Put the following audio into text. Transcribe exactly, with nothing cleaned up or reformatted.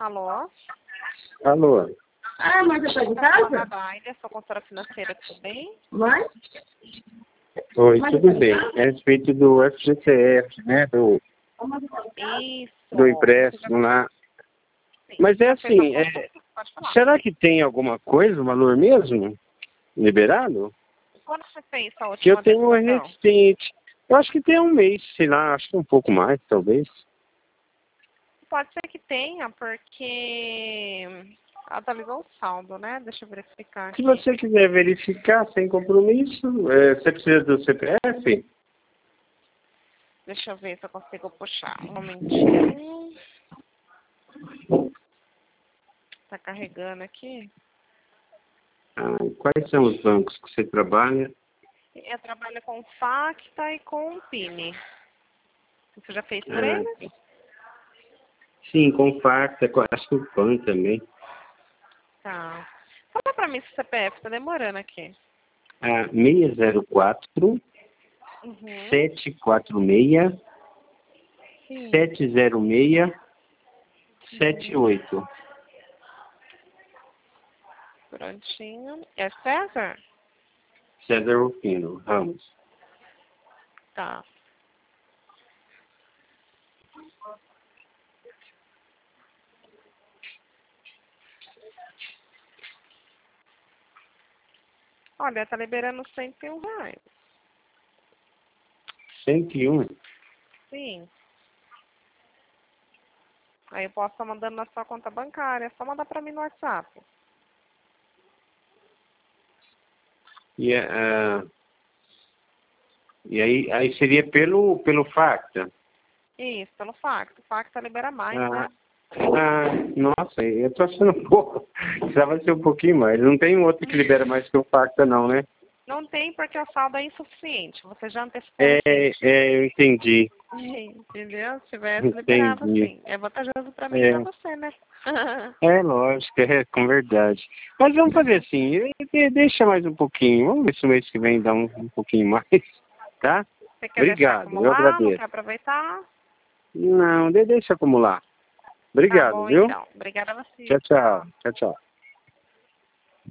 Alô? Alô? Ah, mas eu tô em casa? Ainda sou consultora financeira, tudo bem? Mãe? Oi, tudo bem. É a respeito do F G T F, né? Do, Isso. do empréstimo lá. Sim. Mas é Já fez assim, a é, consulta? Pode falar. será que tem alguma coisa, o valor mesmo? Liberado? Quando você fez a Que eu última tenho uma verificação? recente. Eu acho que tem um mês, sei lá, acho que um pouco mais, talvez. Pode ser que tenha, porque atualizou o saldo, né? Deixa eu verificar Se aqui. você quiser verificar sem compromisso, é, você precisa do C P F? Deixa eu ver se eu consigo puxar. Um momentinho. Tá carregando aqui. Ah, quais são os bancos que você trabalha? Eu trabalho com Facta e com Pini. Você já fez por Ah, eles? sim, com Facta, com- acho que o P A N também. Tá. Fala pra mim se o C P F tá demorando aqui. Ah, seis zero quatro, Uhum. sete quatro seis, Sim. sete zero seis, sete oito. Prontinho. É César? César Rufino Ramos. Tá. Olha, tá liberando cento e um reais. cento e um. Sim. Aí eu posso estar mandando na sua conta bancária. É só mandar pra mim no WhatsApp. E, ah, e aí, aí seria pelo, pelo Facta. Isso, pelo Facta. O Facta libera mais, Ah, né? ah, nossa, eu tô achando um pouco. Precisava ser um pouquinho mais. Não tem um outro que libera mais que o Facta, não, né? Não tem porque o saldo é insuficiente. Você já antecipou É, um mês. é, eu entendi. Entendeu? Se tivesse liberado, Entendi. sim. É vantajoso pra mim e pra É, você, né? é lógico, é com verdade. Mas vamos fazer assim, eh, de- deixa mais um pouquinho. Vamos ver se o mês que vem dá um, um pouquinho mais, tá? Você quer deixar Obrigado, eu acumular? Não quer agradeço. aproveitar? Não, de- deixa acumular. Tá Obrigado, bom, viu? então. Obrigada a você. Tchau, tchau. Tchau, tchau.